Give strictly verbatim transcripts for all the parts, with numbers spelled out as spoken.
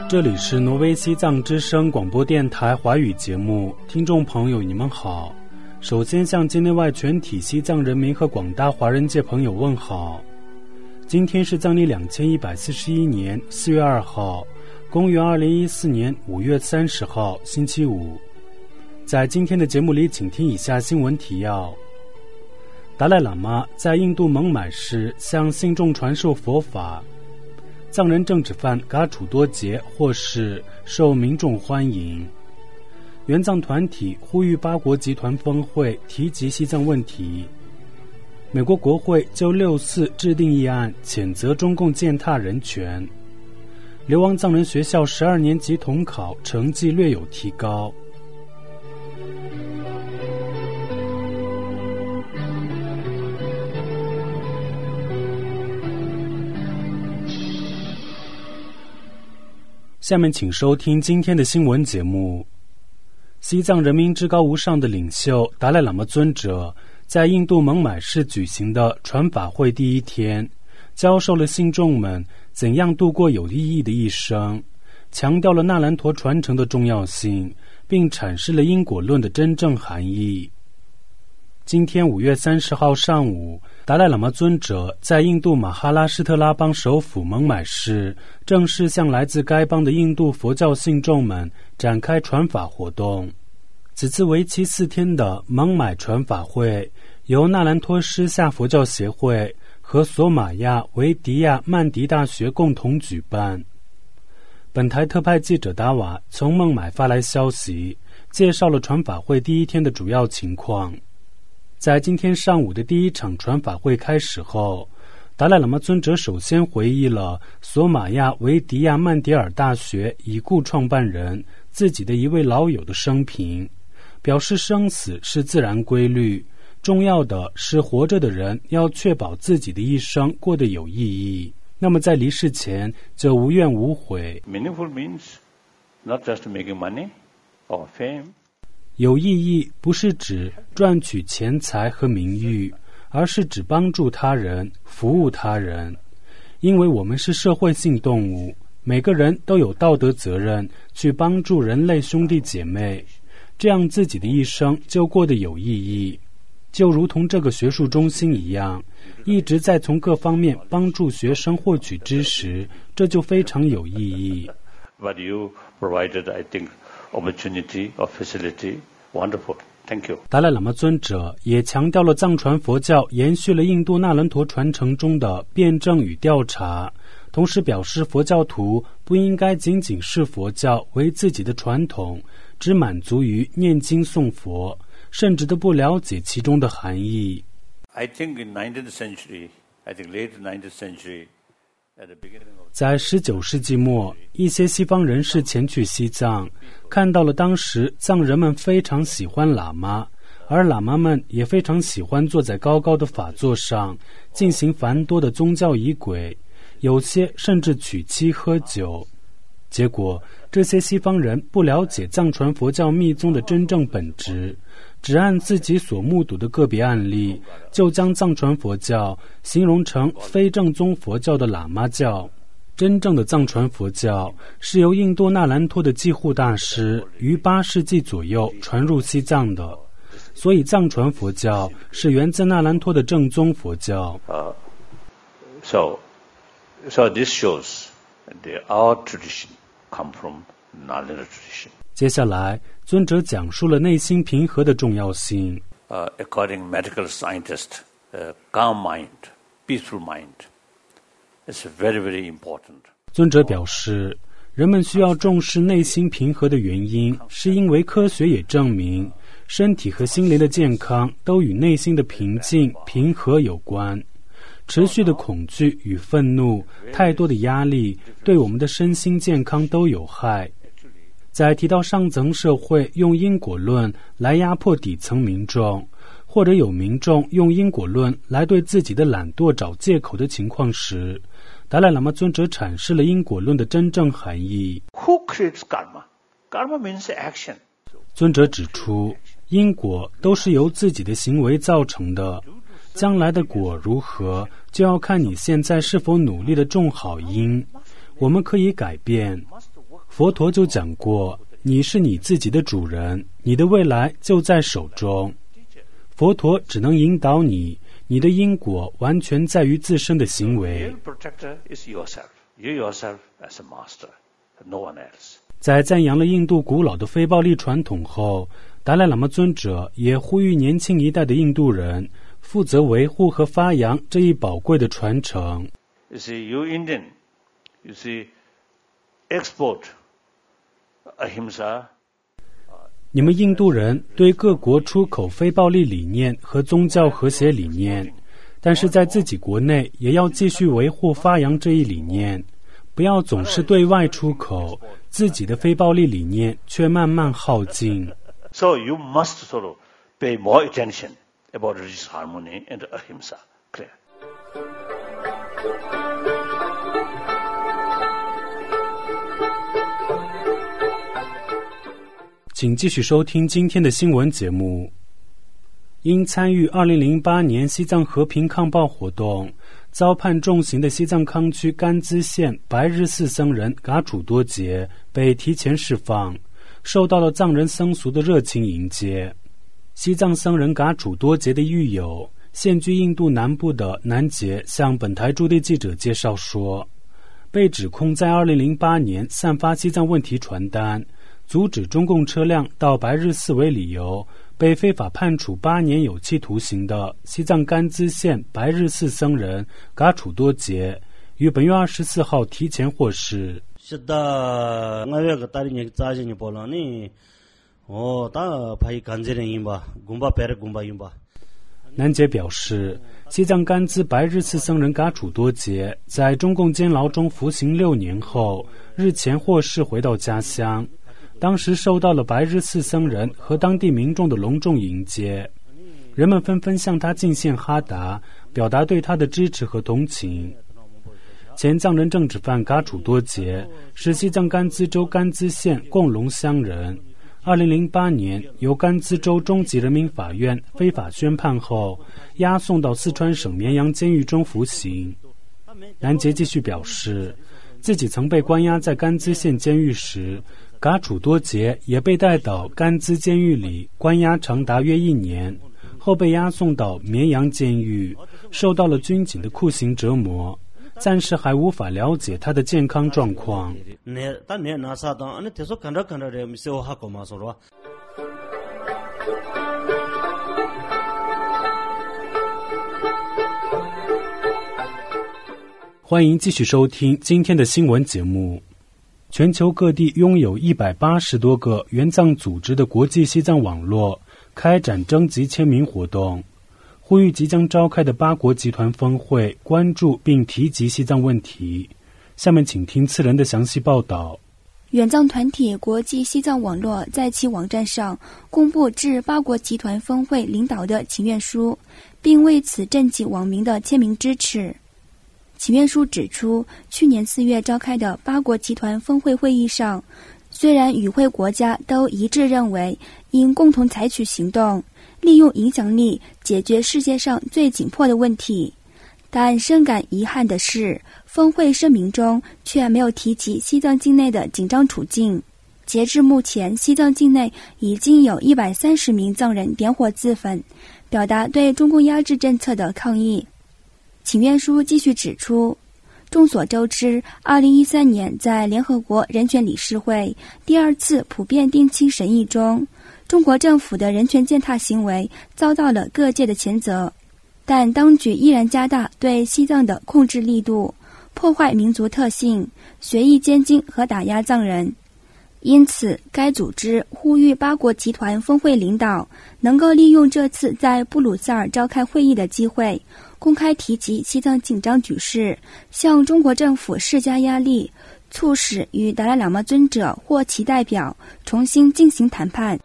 这里是挪威西藏之声广播电台华语节目，听众朋友你们好。首先向境内外全体西藏人民和广大华人界朋友问好。今天是藏历两千一百四十一年四月二号，公元二零一四年五月三十号，星期五。在今天的节目里，请听以下新闻提要：达赖喇嘛在印度孟买市向信众传授佛法。藏人政治犯噶楚多杰获释，受民众欢迎。援藏团体呼吁八国集团峰会提及西藏问题。美国国会就六四制定议案，谴责中共践踏人权。流亡藏人学校十二年级统考成绩略有提高。下面请收听今天的新闻节目。西藏人民至高无上的领袖达赖喇嘛尊者在印度孟买市举行的传法会第一天，教授了信众们怎样度过有意义的一生，强调了那兰陀传承的重要性，并阐释了因果论的真正含义。今天五月三十号上午，达赖喇嘛尊者在印度马哈拉施特拉邦首府孟买市正式向来自该邦的印度佛教信众们展开传法活动。此次为期四天的孟买传法会由那兰托施夏佛教协会和索马亚维迪亚曼迪大学共同举办。本台特派记者达瓦从孟买发来消息，介绍了传法会第一天的主要情况。在今天上午的第一场传法会开始后，达赖喇嘛尊者首先回忆了索马亚维迪亚曼迪尔大学已故创办人自己的一位老友的生平，表示生死是自然规律，重要的是活着的人要确保自己的一生过得有意义，那么在离世前就无怨无悔。 Meaningful means not just making money or fame。 有意义不是指赚取钱财和名誉，而是指帮助他人，服务他人。因为我们是社会性动物，每个人都有道德责任去帮助人类兄弟姐妹，这样自己的一生就过得有意义。就如同这个学术中心一样，一直在从各方面帮助学生获取知识，这就非常有意义。 But you provided, I think, opportunity or facility. Wonderful. Thank you. 达赖喇嘛尊者也强调了藏传佛教延续了印度那兰陀传承中的辩证与调查，同时表示佛教徒不应该仅仅视佛教为自己的传统，只满足于念经诵佛，甚至都不了解其中的含义。 I think in nineteenth century, I think late nineteenth century, at the beginning of... 在十九世纪末，一些西方人士前去西藏，看到了当时藏人们非常喜欢喇嘛，而喇嘛们也非常喜欢坐在高高的法座上进行繁多的宗教仪轨，有些甚至娶妻喝酒。结果这些西方人不了解藏传佛教密宗的真正本质，只按自己所目睹的个别案例，就将藏传佛教形容成非正宗佛教的喇嘛教。真正的藏传佛教是由印度那兰托的济护大师于八世纪左右传入西藏的，所以藏传佛教是源自那兰托的正宗佛教。 Uh, so, so this shows that our tradition come from Nalanda tradition. 接下来，尊者讲述了内心平和的重要性。 Uh, according to medical scientists, uh, calm mind, peaceful mind.It's very, very important. 尊者表示，人们需要重视内心平和的原因，是因为科学也证明，身体和心灵的健康都与内心的平静、平和有关。持续的恐惧与愤怒，太多的压力，对我们的身心健康都有害。在提到上层社会用因果论来压迫底层民众，或者有民众用因果论来对自己的懒惰找借口的情况时，达赖喇嘛尊者阐释了因果论的真正含义。 Who creates karma? Karma means action. 尊者指出，因果都是由自己的行为造成的，将来的果如何，就要看你现在是否努力地种好因。我们可以改变， 佛陀就讲过，你是你自己的主人，你的未来就在手中。佛陀只能引导你，你的因果完全在于自身的行为。在赞扬了印度古老的非暴力传统后，达赖喇嘛尊者也呼吁年轻一代的印度人负责维护和发扬这一宝贵的传承。 You see, you Indian, you see, export ahimsa. 你们印度人对各国出口非暴力理念和宗教和谐理念，但是在自己国内也要继续维护发扬这一理念，不要总是对外出口，自己的非暴力理念却慢慢耗尽。 So you must sort of pay more attention about religious harmony and ahimsa. Clear. 请继续收听今天的新闻节目。因参与二零零八年西藏和平抗暴活动，遭判重刑的西藏康区甘孜县白日寺僧人噶楚多杰被提前释放，受到了藏人僧俗的热情迎接。西藏僧人噶楚多杰的狱友现居印度南部的南杰向本台驻地记者介绍说，被指控在二零零八年散发西藏问题传单，阻止中共车辆到白日寺为理由，被非法判处八年有期徒刑的西藏甘孜县白日寺僧人噶楚多杰，于本月二十四号提前获释。南杰表示，西藏甘孜白日寺僧人噶楚多杰在中共监牢中服刑六年后，日前获释回到家乡。当时受到了白日寺僧人和当地民众的隆重迎接，人们纷纷向他敬献哈达，表达对他的支持和同情。前藏人政治犯噶楚多杰是西藏甘孜州甘孜县贡龙乡人，二零零八年由甘孜州中级人民法院非法宣判后，押送到四川省绵阳监狱中服刑。南杰继续表示，自己曾被关押在甘孜县监狱时，噶楚多杰也被带到甘孜监狱里关押长达约一年，后被押送到绵阳监狱，受到了军警的酷刑折磨，暂时还无法了解他的健康状况。欢迎继续收听今天的新闻节目。全球各地拥有一百八十多个援藏组织的国际西藏网络开展征集签名活动，呼吁即将召开的八国集团峰会关注并提及西藏问题。下面请听次人的详细报道。 援藏团体国际西藏网络在其网站上公布致八国集团峰会领导的请愿书，并为此赈济网民的签名支持。请愿书指出，去年四月召开的八国集团峰会会议上，虽然与会国家都一致认为应共同采取行动，利用影响力解决世界上最紧迫的问题，但深感遗憾的是，峰会声明中却没有提及西藏境内的紧张处境。截至目前，西藏境内已经有一百三十名藏人点火自焚，表达对中共压制政策的抗议。请愿书继续指出，众所周知，二零一三年在联合国人权理事会第二次普遍定期审议中，中国政府的人权践踏行为遭到了各界的谴责，但当局依然加大对西藏的控制力度，破坏民族特性，随意监禁和打压藏人。因此，该组织呼吁八国集团峰会领导能够利用这次在布鲁塞尔召开会议的机会，公开提及西藏紧张局势，向中国政府施加压力，促使与达赖喇嘛尊者或其代表重新进行谈判。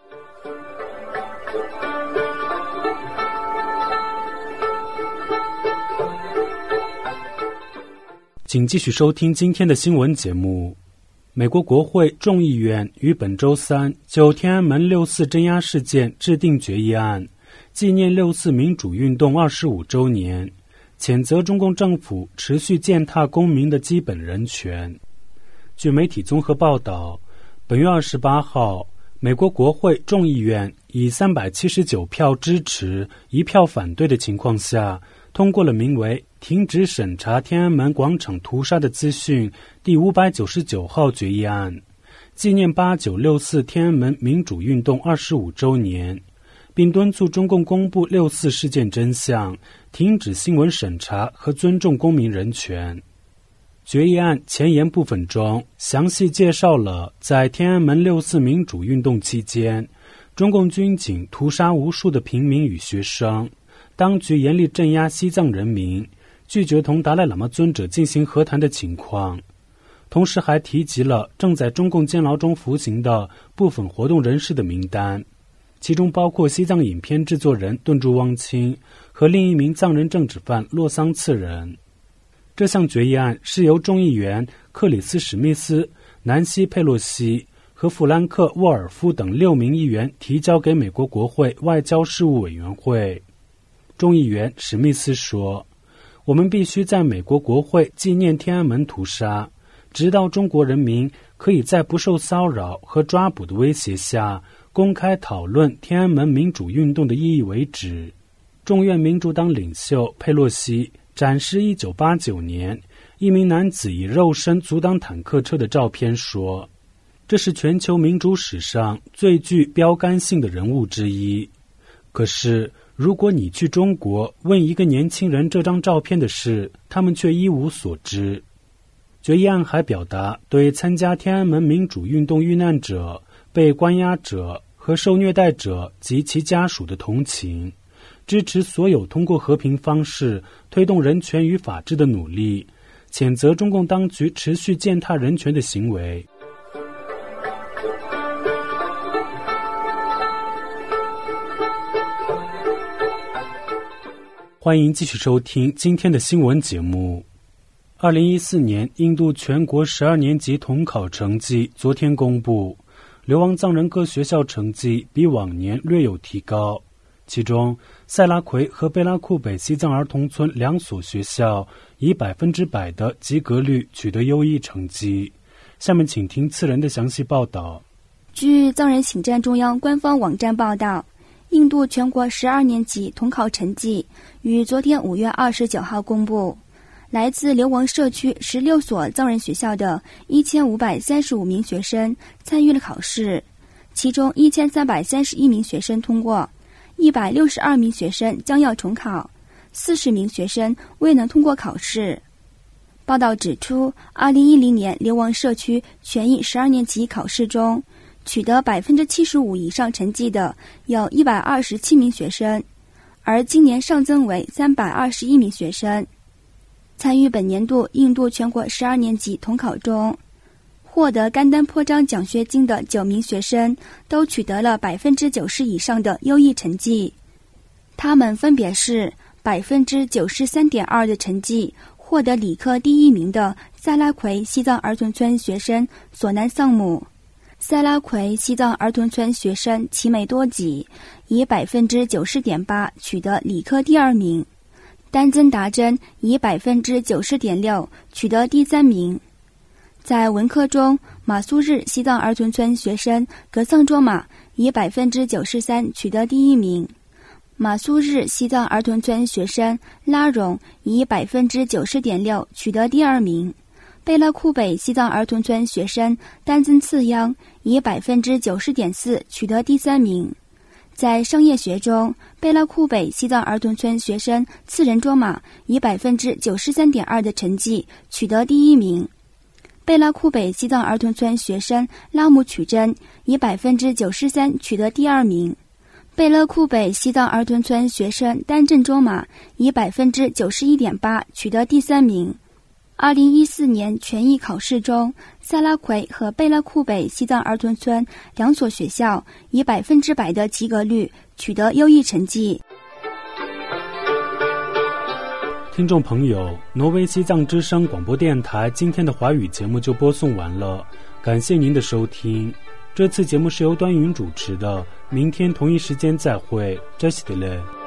请继续收听今天的新闻节目。美国国会众议院于本周三就天安门六四镇压事件制定决议案，纪念六四民主运动二十五周年，谴责中共政府持续践踏公民的基本人权。 据媒体综合报道，本月二十八号，美国国会众议院以三百七十九票支持、一票反对的情况下，通过了名为《停止审查天安门广场屠杀的资讯》第五百九十九号决议案，纪念八九六四天安门民主运动二十五周年，并敦促中共公布六四事件真相，停止新闻审查和尊重公民人权。决议案前言部分中详细介绍了在天安门六四民主运动期间，中共军警屠杀无数的平民与学生，当局严厉镇压西藏人民，拒绝同达赖喇嘛尊者进行和谈的情况。同时还提及了正在中共监牢中服刑的部分活动人士的名单，其中包括西藏影片制作人顿珠汪清和另一名藏人政治犯洛桑次人。这项决议案是由众议员克里斯·史密斯、南希·佩洛西和弗兰克·沃尔夫等六名议员提交给美国国会外交事务委员会。众议员史密斯说，我们必须在美国国会纪念天安门屠杀，直到中国人民可以在不受骚扰和抓捕的威胁下公开讨论天安门民主运动的意义为止。众院民主党领袖佩洛西展示一九八九年一名男子以肉身阻挡坦克车的照片说，这是全球民主史上最具标杆性的人物之一。可是如果你去中国问一个年轻人这张照片的事，他们却一无所知。决议案还表达对参加天安门民主运动遇难者、被关押者和受虐待者及其家属的同情，支持所有通过和平方式推动人权与法治的努力，谴责中共当局持续践踏人权的行为。欢迎继续收听今天的新闻节目。二零一四年印度全国十二年级统考成绩昨天公布，流亡藏人各学校成绩比往年略有提高，其中塞拉奎和贝拉库北西藏儿童村两所学校以百分之百的及格率取得优异成绩。下面请听次人的详细报道。 据藏人行政中央官方网站报道，印度全国十二年级统考成绩于昨天五月二十九号公布，来自流亡社区十六所藏人学校的一千五百三十五名学生参与了考试，其中一千三百三十一名学生通过，一百六十二名学生将要重考，四十名学生未能通过考试。报道指出，二零一零年流亡社区全印十二年级考试中，取得百分之七十五以上成绩的有一百二十七名学生，而今年上增为三百二十一名学生。参与本年度印度全国十二年级统考中，获得甘丹颇章奖学金的九名学生都取得了百分之九十以上的优异成绩，他们分别是百分之九十三点二的成绩获得理科第一名的塞拉奎西藏儿童村学生索南桑姆，塞拉奎西藏儿童村学生奇美多吉以百分之九十点八取得理科第二名，丹增达真以百分之九十点六取得第三名。在文科中，马苏日西藏儿童村学生格桑卓玛以百分之九十三取得第一名，马苏日西藏儿童村学生拉荣以百分之九十点六取得第二名，贝勒库北西藏儿童村学生丹增次央以百分之九十点四取得第三名。在商业学中，贝勒库北西藏儿童村学生次仁卓玛以百分之九十三点二的成绩取得第一名，贝拉库北西藏儿童村学生拉姆曲真以百分之九十三取得第二名，贝勒库北西藏儿童村学生丹正卓玛以百分之九十一点八取得第三名。二零一四年全艺考试中，萨拉奎和贝拉库北西藏儿童村两所学校以百分之百的及格率取得优异成绩。 听众朋友，挪威西藏之声广播电台今天的华语节目就播送完了，感谢您的收听。这次节目是由端云主持的，明天同一时间再会，扎西德勒。